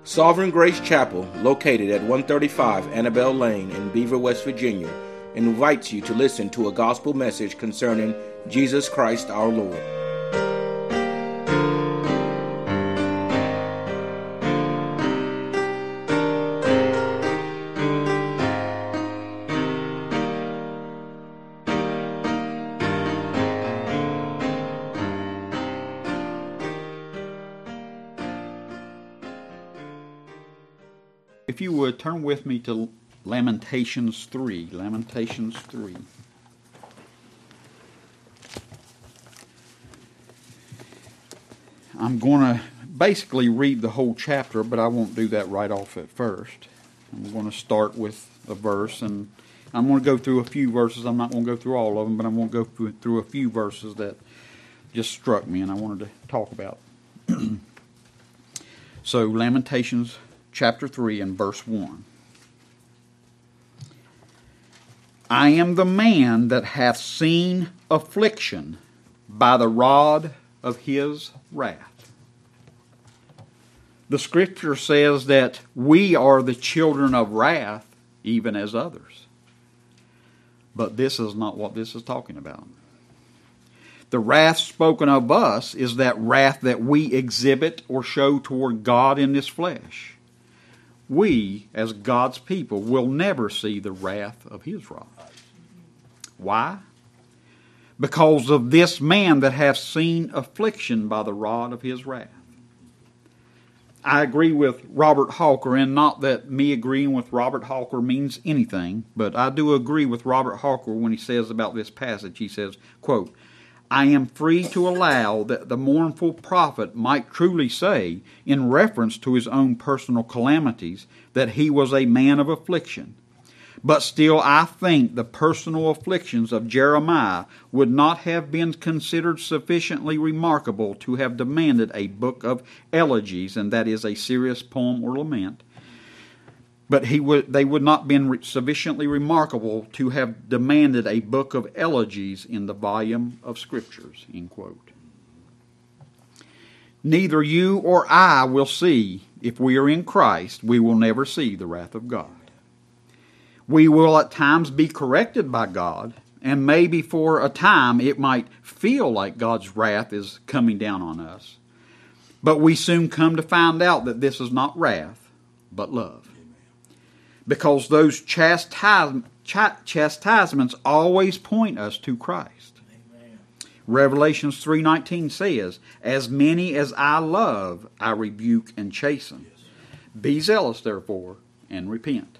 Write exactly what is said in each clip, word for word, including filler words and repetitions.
Sovereign Grace Chapel, located at one thirty-five Annabelle Lane in Beaver, West Virginia, invites you to listen to a gospel message concerning Jesus Christ our Lord. If you would, turn with me to Lamentations three. Lamentations three. I'm going to basically read the whole chapter, but I won't do that right off at first. I'm going to start with a verse, and I'm going to go through a few verses. I'm not going to go through all of them, but I'm going to go through a few verses that just struck me and I wanted to talk about. So, Lamentations chapter three and verse one. I am the man that hath seen affliction by the rod of his wrath. The scripture says that we are the children of wrath, even as others. But this is not what this is talking about. The wrath spoken of us is that wrath that we exhibit or show toward God in this flesh. We, as God's people, will never see the wrath of His rod. Why? Because of this man that hath seen affliction by the rod of his wrath. I agree with Robert Hawker, and not that me agreeing with Robert Hawker means anything, but I do agree with Robert Hawker when he says about this passage. He says, quote, I am free to allow that the mournful prophet might truly say, in reference to his own personal calamities, that he was a man of affliction. But still I think the personal afflictions of Jeremiah would not have been considered sufficiently remarkable to have demanded a book of elegies, and that is a serious poem or lament. But he would, they would not have been sufficiently remarkable to have demanded a book of elegies in the volume of Scriptures, end quote. Neither you or I will see, if we are in Christ, we will never see the wrath of God. We will at times be corrected by God, and maybe for a time it might feel like God's wrath is coming down on us. But we soon come to find out that this is not wrath, but love. Because those chastise, ch- chastisements always point us to Christ. Amen. Revelations three nineteen says, As many as I love, I rebuke and chasten. Yes. Be zealous, therefore, and repent.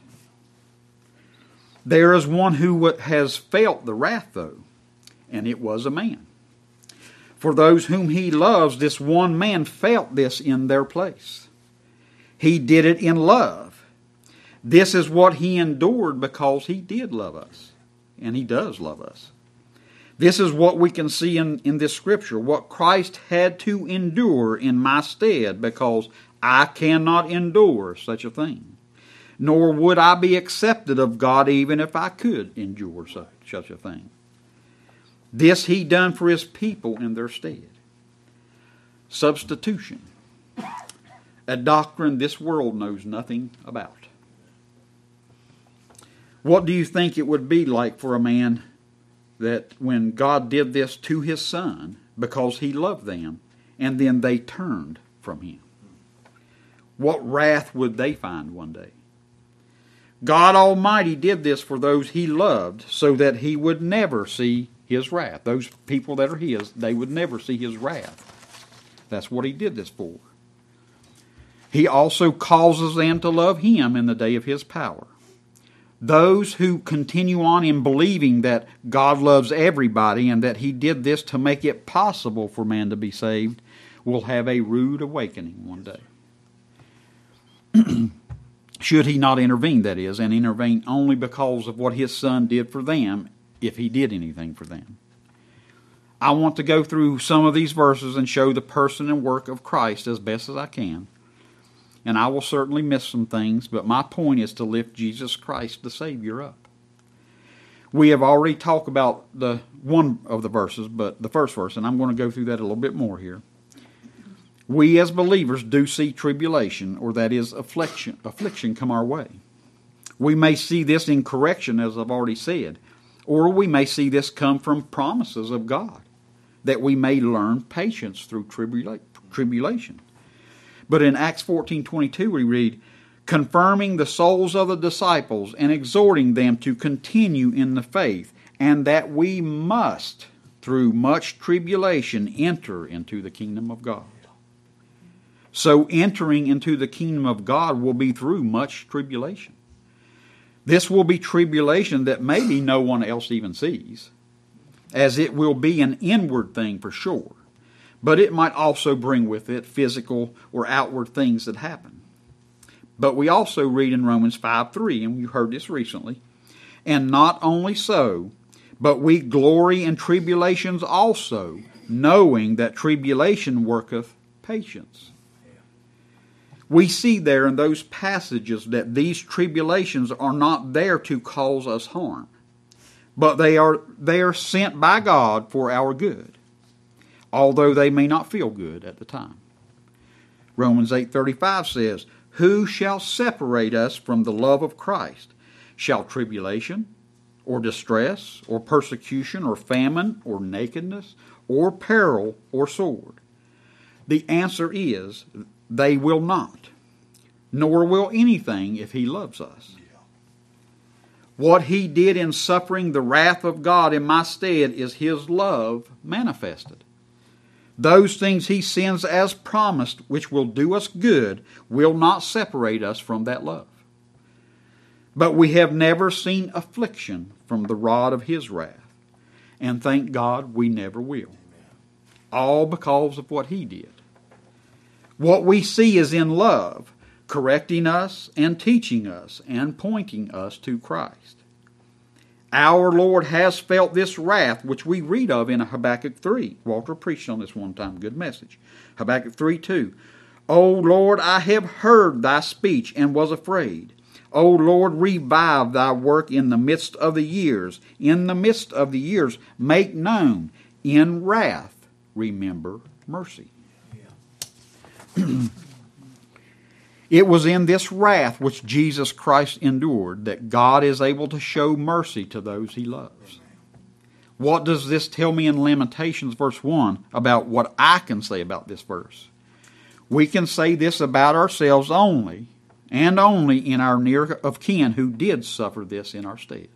There is one who has felt the wrath, though, and it was a man. For those whom he loves, this one man felt this in their place. He did it in love. This is what he endured because he did love us, and he does love us. This is what we can see in, in this scripture, what Christ had to endure in my stead, because I cannot endure such a thing. Nor would I be accepted of God even if I could endure such, such a thing. This he done for his people in their stead. Substitution. A doctrine this world knows nothing about. What do you think it would be like for a man that when God did this to his son because he loved them, and then they turned from him? What wrath would they find one day? God Almighty did this for those he loved so that he would never see his wrath. Those people that are his, they would never see his wrath. That's what he did this for. He also causes them to love him in the day of his power. Those who continue on in believing that God loves everybody and that he did this to make it possible for man to be saved will have a rude awakening one day. Should he not intervene, that is, and intervene only because of what his son did for them, if he did anything for them. I want to go through some of these verses and show the person and work of Christ as best as I can. And I will certainly miss some things, but my point is to lift Jesus Christ, the Savior, up. We have already talked about the one of the verses, but the first verse, and I'm going to go through that a little bit more here. We as believers do see tribulation, or that is affliction, affliction come our way. We may see this in correction, as I've already said, or we may see this come from promises of God, that we may learn patience through tribula- tribulation. But in Acts fourteen twenty-two we read, confirming the souls of the disciples and exhorting them to continue in the faith, and that we must, through much tribulation, enter into the kingdom of God. So entering into the kingdom of God will be through much tribulation. This will be tribulation that maybe no one else even sees, as it will be an inward thing for sure. But it might also bring with it physical or outward things that happen. But we also read in Romans five three, and you heard this recently, and not only so, but we glory in tribulations also, knowing that tribulation worketh patience. We see there in those passages that these tribulations are not there to cause us harm, but they are, they are sent by God for our good, although they may not feel good at the time. Romans eight thirty-five says, who shall separate us from the love of Christ? Shall tribulation, or distress, or persecution, or famine, or nakedness, or peril, or sword? The answer is, they will not, nor will anything if he loves us. What he did in suffering the wrath of God in my stead is his love manifested. Those things he sends as promised, which will do us good, will not separate us from that love. But we have never seen affliction from the rod of his wrath. And thank God we never will. All because of what he did. What we see is in love, correcting us and teaching us and pointing us to Christ. Our Lord has felt this wrath, which we read of in Habakkuk three. Walter preached on this one time. Good message. Habakkuk three two. O Lord, I have heard thy speech and was afraid. O Lord, revive thy work in the midst of the years. In the midst of the years, make known. In wrath, remember mercy. Yeah. It was in this wrath which Jesus Christ endured that God is able to show mercy to those he loves. What does this tell me in Lamentations verse one about what I can say about this verse? We can say this about ourselves only, and only in our near of kin who did suffer this in our stead.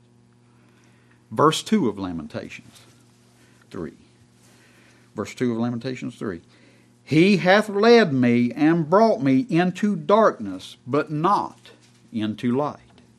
Verse two of Lamentations three. Verse two of Lamentations three. He hath led me and brought me into darkness, but not into light.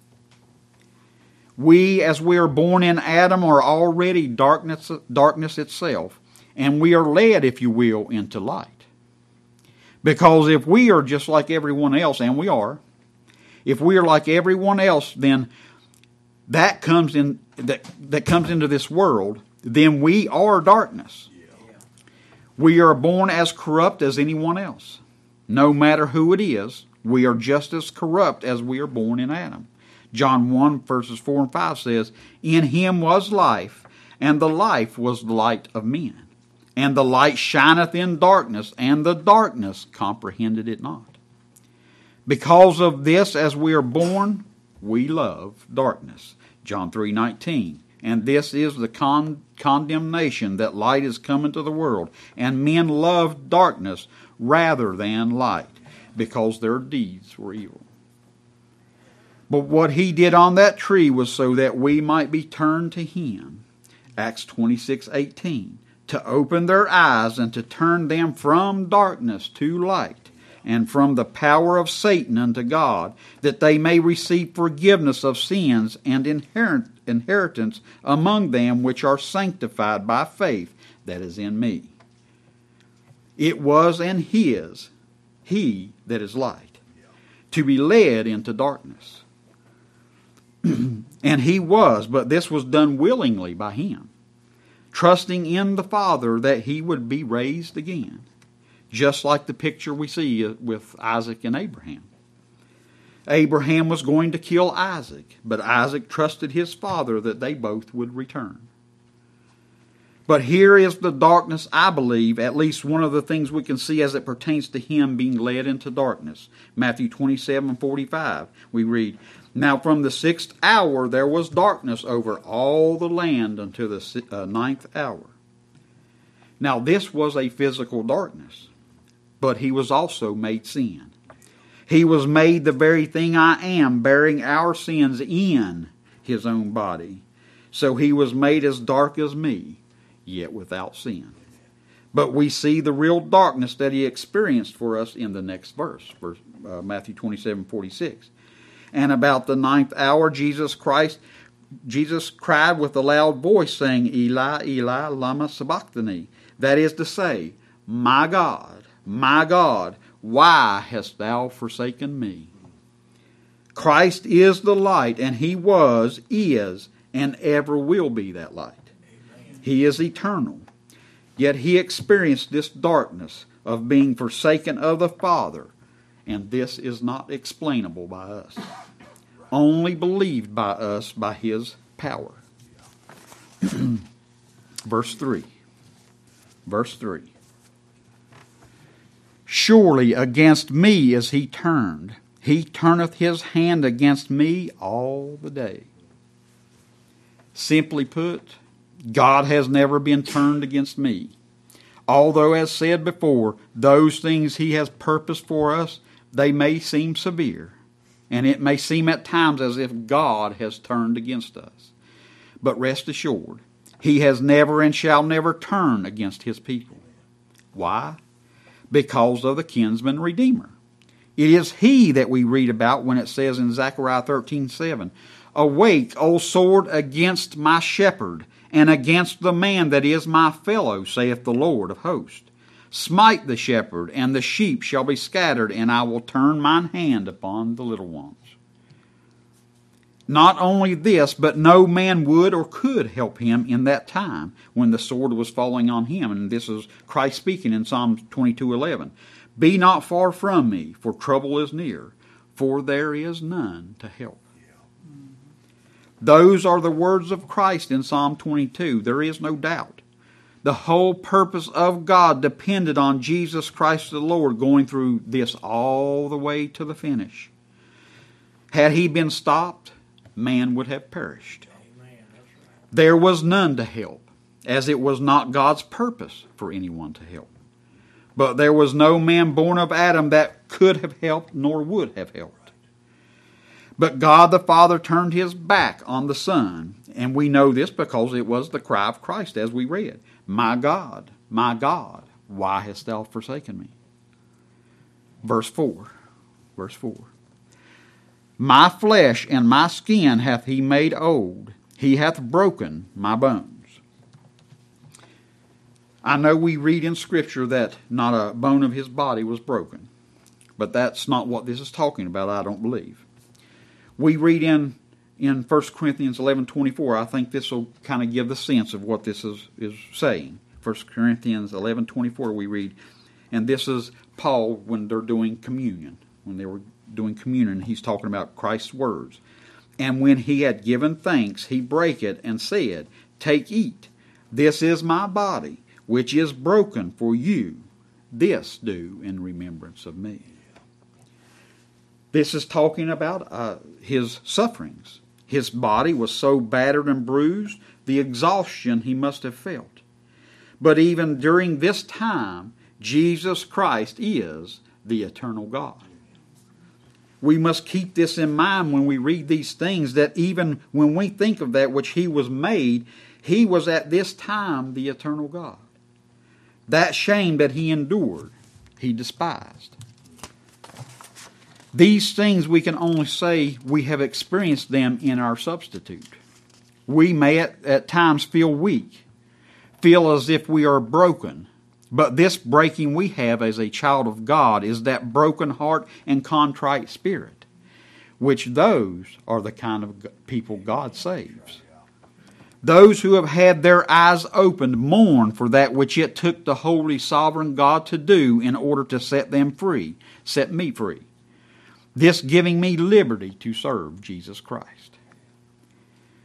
We, as we are born in Adam, are already darkness, darkness itself, and we are led, if you will, into light. Because if we are just like everyone else, and we are, if we are like everyone else, then that comes in that, that comes into this world, then we are darkness. We are born as corrupt as anyone else. No matter who it is, we are just as corrupt as we are born in Adam. John one verses four and five says, in him was life, and the life was the light of men. And the light shineth in darkness, and the darkness comprehended it not. Because of this, as we are born, we love darkness. John three nineteen. And this is the con- condemnation that light is come into the world, and men love darkness rather than light, because their deeds were evil. But what he did on that tree was so that we might be turned to him. Acts twenty-six eighteen. To open their eyes and to turn them from darkness to light, and from the power of Satan unto God, that they may receive forgiveness of sins and inherit, inheritance among them which are sanctified by faith that is in me. It was and his, he that is light, to be led into darkness. And he was, but this was done willingly by him, trusting in the Father that he would be raised again. Just like the picture we see with Isaac and Abraham. Abraham was going to kill Isaac, but Isaac trusted his father that they both would return. But here is the darkness, I believe, at least one of the things we can see as it pertains to him being led into darkness. Matthew twenty-seven forty-five, we read, "Now from the sixth hour there was darkness over all the land until the uh, ninth hour." Now this was a physical darkness, but he was also made sin. He was made the very thing I am, bearing our sins in his own body. So he was made as dark as me, yet without sin. But we see the real darkness that he experienced for us in the next verse, verse uh, Matthew twenty-seven forty-six. "And about the ninth hour, Jesus Christ, Jesus cried with a loud voice, saying, Eli, Eli, lama sabachthani. That is to say, My God, my God, why hast thou forsaken me?" Christ is the light, and he was, is, and ever will be that light. Amen. He is eternal. Yet he experienced this darkness of being forsaken of the Father, and this is not explainable by us. Only believed by us by his power. Verse three. Verse three. "Surely against me is he turned. He turneth his hand against me all the day." Simply put, God has never been turned against me. Although, as said before, those things he has purposed for us, they may seem severe, and it may seem at times as if God has turned against us. But rest assured, he has never and shall never turn against his people. Why? Because of the kinsman redeemer. It is he that we read about when it says in Zechariah thirteen seven, "Awake, O sword, against my shepherd, and against the man that is my fellow, saith the Lord of hosts. Smite the shepherd, and the sheep shall be scattered, and I will turn mine hand upon the little ones." Not only this, but no man would or could help him in that time when the sword was falling on him. And this is Christ speaking in Psalm twenty-two eleven. "Be not far from me, for trouble is near, for there is none to help." Those are the words of Christ in Psalm twenty-two. There is no doubt. The whole purpose of God depended on Jesus Christ the Lord going through this all the way to the finish. Had he been stopped, man would have perished. There was none to help, as it was not God's purpose for anyone to help. But there was no man born of Adam that could have helped nor would have helped. But God the Father turned his back on the Son, and we know this because it was the cry of Christ as we read, "My God, my God, why hast thou forsaken me?" Verse four. Verse four. "My flesh and my skin hath he made old. He hath broken my bones." I know we read in Scripture that not a bone of his body was broken. But that's not what this is talking about, I don't believe. We read in, in First Corinthians eleven twenty-four, I think this will kind of give the sense of what this is, is saying. First Corinthians eleven twenty-four we read, and this is Paul when they're doing communion. When they were doing communion, he's talking about Christ's words. "And when he had given thanks, he brake it and said, Take, eat. This is my body, which is broken for you. This do in remembrance of me." This is talking about uh, his sufferings. His body was so battered and bruised, the exhaustion he must have felt. But even during this time, Jesus Christ is the eternal God. We must keep this in mind when we read these things, that even when we think of that which he was made, he was at this time the eternal God. That shame that he endured, he despised. These things we can only say we have experienced them in our substitute. We may at, at times feel weak, feel as if we are broken. But this breaking we have as a child of God is that broken heart and contrite spirit, which those are the kind of people God saves. Those who have had their eyes opened mourn for that which it took the holy sovereign God to do in order to set them free, set me free. This giving me liberty to serve Jesus Christ.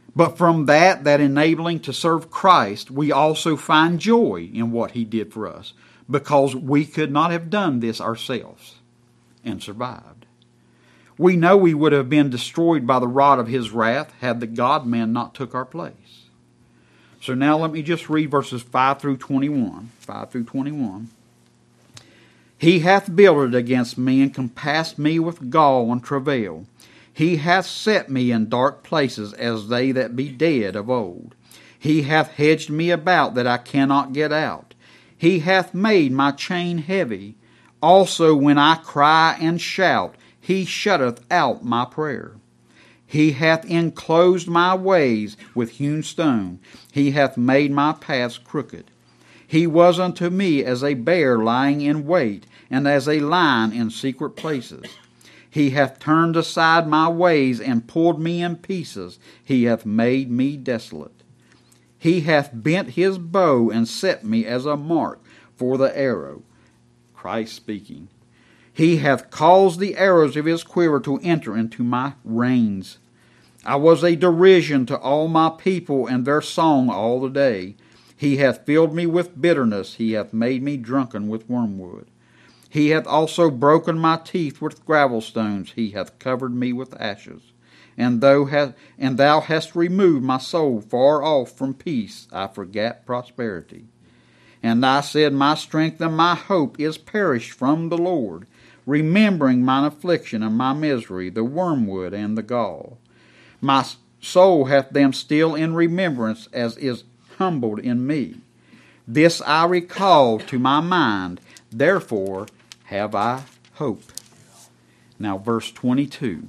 But from that, that enabling to serve Christ, we also find joy in what he did for us, because we could not have done this ourselves and survived. We know we would have been destroyed by the rod of his wrath had the God-man not took our place. So now let me just read verses five through twenty-one. five through twenty-one. He hath builded against me and compassed me with gall and travail. He hath set me in dark places as they that be dead of old. He hath hedged me about that I cannot get out. He hath made my chain heavy. Also when I cry and shout, he shutteth out my prayer. He hath enclosed my ways with hewn stone. He hath made my paths crooked. He was unto me as a bear lying in wait, and as a lion in secret places. He hath turned aside my ways and pulled me in pieces. He hath made me desolate. He hath bent his bow and set me as a mark for the arrow. Christ speaking. He hath caused the arrows of his quiver to enter into my reins. I was a derision to all my people and their song all the day. He hath filled me with bitterness. He hath made me drunken with wormwood. He hath also broken my teeth with gravel stones. He hath covered me with ashes. And thou hast, and thou hast removed my soul far off from peace. I forgat prosperity. And I said, my strength and my hope is perished from the Lord, remembering mine affliction and my misery, the wormwood and the gall. My soul hath them still in remembrance, as is humbled in me. This I recall to my mind, therefore have I hope. Now verse twenty-two.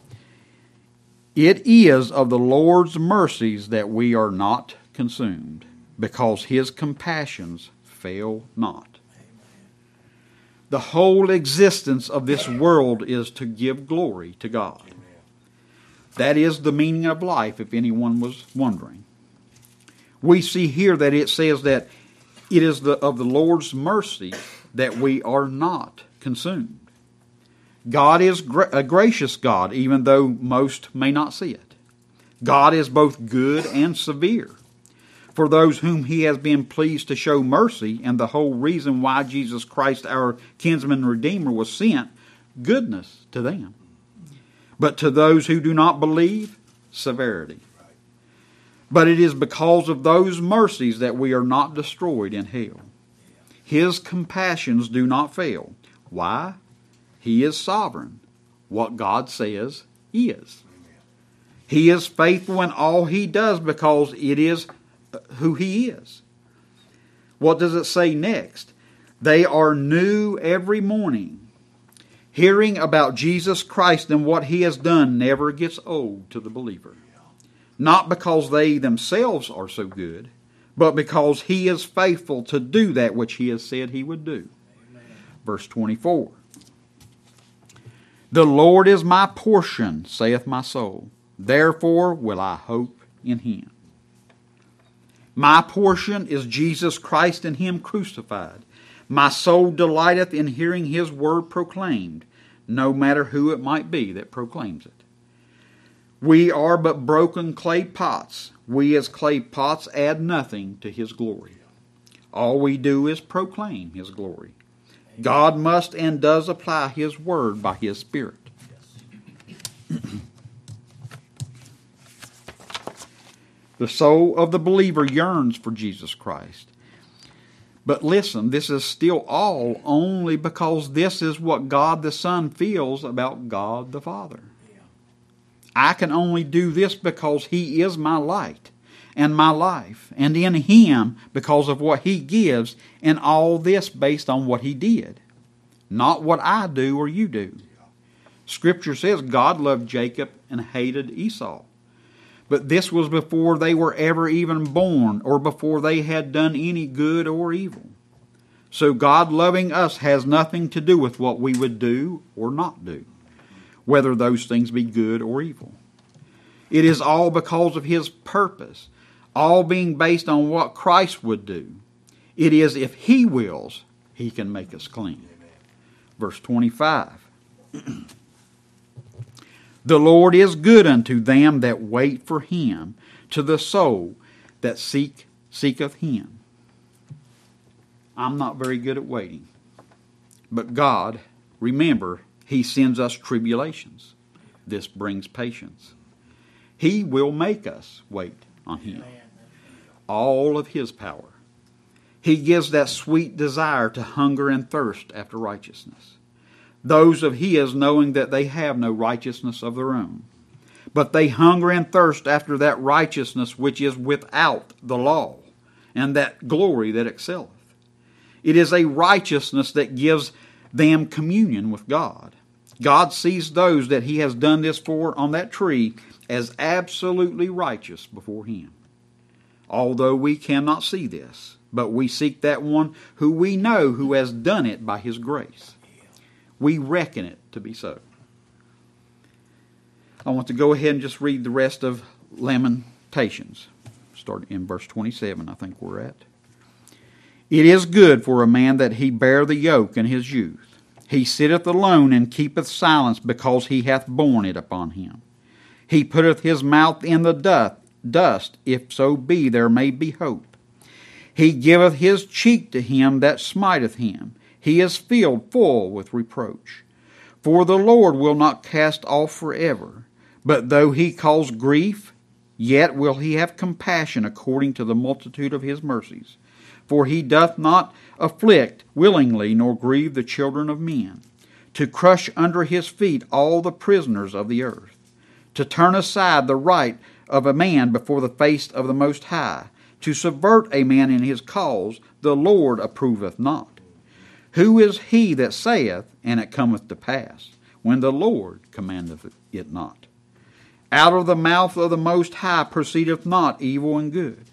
It is of the Lord's mercies that we are not consumed, because his compassions fail not. The whole existence of this world is to give glory to God. That is the meaning of life, if anyone was wondering. We see here that it says that it is the, of the Lord's mercy that we are not consumed. God is gra- a gracious God, even though most may not see it. God is both good and severe. For those whom he has been pleased to show mercy, and the whole reason why Jesus Christ, our kinsman redeemer, was sent, goodness to them. But to those who do not believe, severity. But it is because of those mercies that we are not destroyed in hell. His compassions do not fail. Why? He is sovereign. What God says is. He is faithful in all he does because it is who he is. What does it say next? They are new every morning. Hearing about Jesus Christ and what he has done never gets old to the believer. Not because they themselves are so good, but because he is faithful to do that which he has said he would do. Amen. Verse twenty-four. The Lord is my portion, saith my soul. Therefore will I hope in him. My portion is Jesus Christ and him crucified. My soul delighteth in hearing his word proclaimed, no matter who it might be that proclaims it. We are but broken clay pots. We as clay pots add nothing to his glory. All we do is proclaim his glory. God must and does apply his word by his Spirit. The soul of the believer yearns for Jesus Christ. But listen, this is still all only because this is what God the Son feels about God the Father. I can only do this because he is my light and my life, and in him because of what he gives, and all this based on what he did, not what I do or you do. Scripture says God loved Jacob and hated Esau. But this was before they were ever even born, or before they had done any good or evil. So God loving us has nothing to do with what we would do or not do, whether those things be good or evil. It is all because of his purpose, all being based on what Christ would do. It is if he wills, he can make us clean. Amen. Verse twenty-five. The Lord is good unto them that wait for him, to the soul that seek seeketh him. I'm not very good at waiting. But God, remember, he sends us tribulations. This brings patience. He will make us wait on him. All of his power. He gives that sweet desire to hunger and thirst after righteousness. Those of his knowing that they have no righteousness of their own. But they hunger and thirst after that righteousness which is without the law, and that glory that excelleth. It is a righteousness that gives them communion with God. God sees those that he has done this for on that tree as absolutely righteous before him. Although we cannot see this, but we seek that one who we know who has done it by his grace. We reckon it to be so. I want to go ahead and just read the rest of Lamentations. Start in verse twenty-seven, I think we're at. It is good for a man that he bear the yoke in his youth. He sitteth alone and keepeth silence, because he hath borne it upon him. He putteth his mouth in the dust, dust, if so be there may be hope. He giveth his cheek to him that smiteth him. He is filled full with reproach. For the Lord will not cast off forever, but though he cause grief, yet will he have compassion according to the multitude of his mercies. For he doth not afflict willingly, nor grieve the children of men, to crush under his feet all the prisoners of the earth, to turn aside the right of a man before the face of the Most High, to subvert a man in his cause, the Lord approveth not. Who is he that saith, and it cometh to pass, when the Lord commandeth it not? Out of the mouth of the Most High proceedeth not evil and good.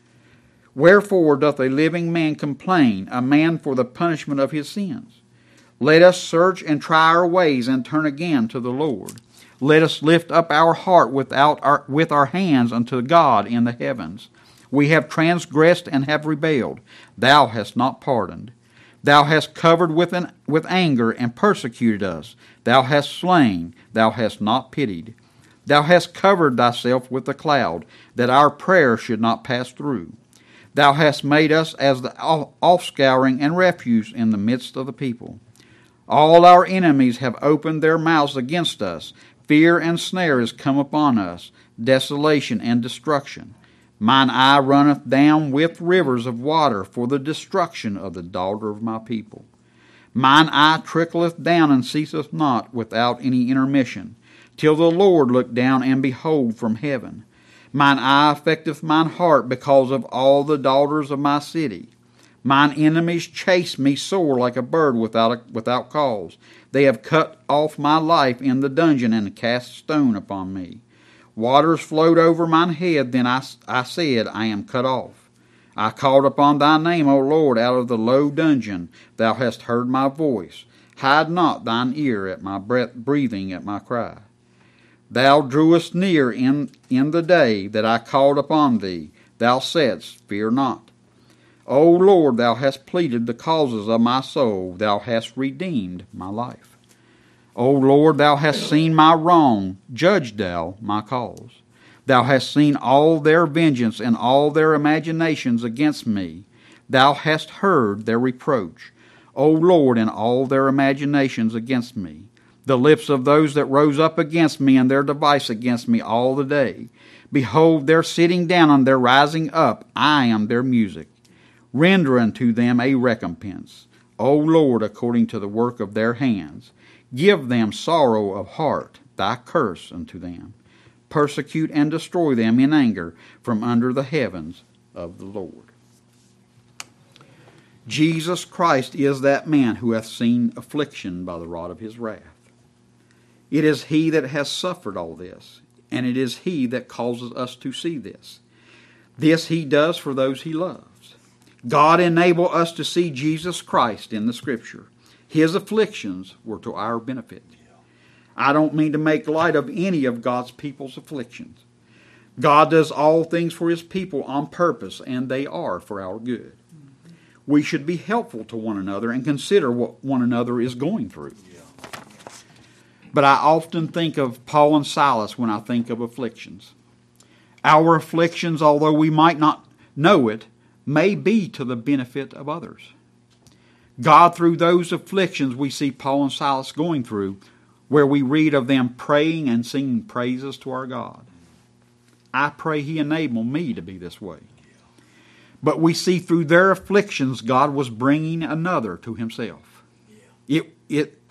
Wherefore doth a living man complain, a man for the punishment of his sins? Let us search and try our ways, and turn again to the Lord. Let us lift up our heart without our, with our hands unto God in the heavens. We have transgressed and have rebelled. Thou hast not pardoned. Thou hast covered with, an, with anger and persecuted us. Thou hast slain. Thou hast not pitied. Thou hast covered thyself with a cloud, that our prayer should not pass through. Thou hast made us as the offscouring and refuse in the midst of the people. All our enemies have opened their mouths against us. Fear and snare is come upon us, desolation and destruction. Mine eye runneth down with rivers of water for the destruction of the daughter of my people. Mine eye trickleth down and ceaseth not without any intermission, till the Lord look down and behold from heaven. Mine eye affecteth mine heart because of all the daughters of my city. Mine enemies chase me sore like a bird without a, without cause. They have cut off my life in the dungeon and cast stone upon me. Waters flowed over mine head, then I, I said, I am cut off. I called upon thy name, O Lord, out of the low dungeon. Thou hast heard my voice. Hide not thine ear at my breath, breathing at my cry. Thou drewest near in, in the day that I called upon thee. Thou saidst, fear not. O Lord, thou hast pleaded the causes of my soul. Thou hast redeemed my life. O Lord, thou hast seen my wrong. Judge thou my cause. Thou hast seen all their vengeance and all their imaginations against me. Thou hast heard their reproach, O Lord, and all their imaginations against me. The lips of those that rose up against me and their device against me all the day. Behold, their sitting down and their rising up, I am their music. Render unto them a recompense, O Lord, according to the work of their hands. Give them sorrow of heart, thy curse unto them. Persecute and destroy them in anger from under the heavens of the Lord. Jesus Christ is that man who hath seen affliction by the rod of his wrath. It is he that has suffered all this, and it is he that causes us to see this. This he does for those he loves. God enabled us to see Jesus Christ in the Scripture. His afflictions were to our benefit. I don't mean to make light of any of God's people's afflictions. God does all things for his people on purpose, and they are for our good. We should be helpful to one another and consider what one another is going through. But I often think of Paul and Silas when I think of afflictions. Our afflictions, although we might not know it, may be to the benefit of others. God, through those afflictions we see Paul and Silas going through, where we read of them praying and singing praises to our God. I pray He enable me to be this way. But we see through their afflictions God was bringing another to Himself. It, it,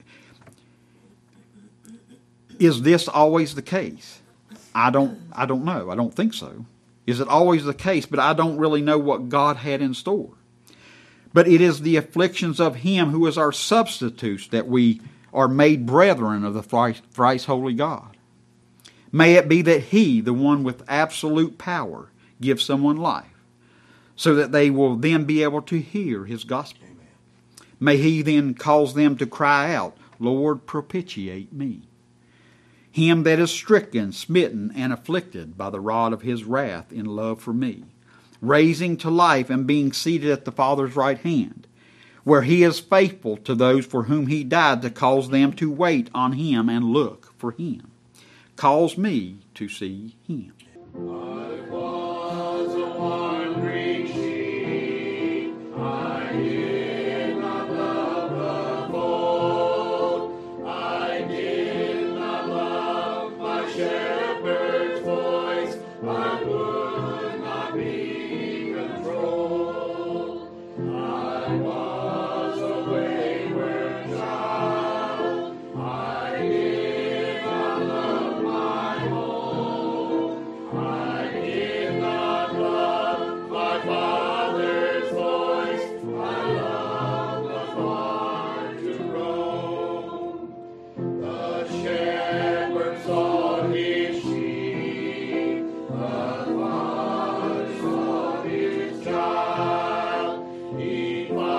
is this always the case? I don't, I don't know. I don't think so. Is it always the case? But I don't really know what God had in store. But it is the afflictions of Him who is our substitute that we are made brethren of the thrice, thrice holy God. May it be that He, the one with absolute power, gives someone life, so that they will then be able to hear His gospel. Amen. May He then cause them to cry out, Lord, propitiate me. Him that is stricken, smitten, and afflicted by the rod of His wrath in love for me, raising to life and being seated at the Father's right hand, where He is faithful to those for whom He died to cause them to wait on Him and look for Him. Cause me to see Him. I was a wandering sheep, I did not love the fold, I did not love my shepherd's voice, I would not be controlled. I was a wayward child, I did not love my home, I did not love my father's voice, I loved the farm to roam. The shepherd saw his sheep, the father saw his child, he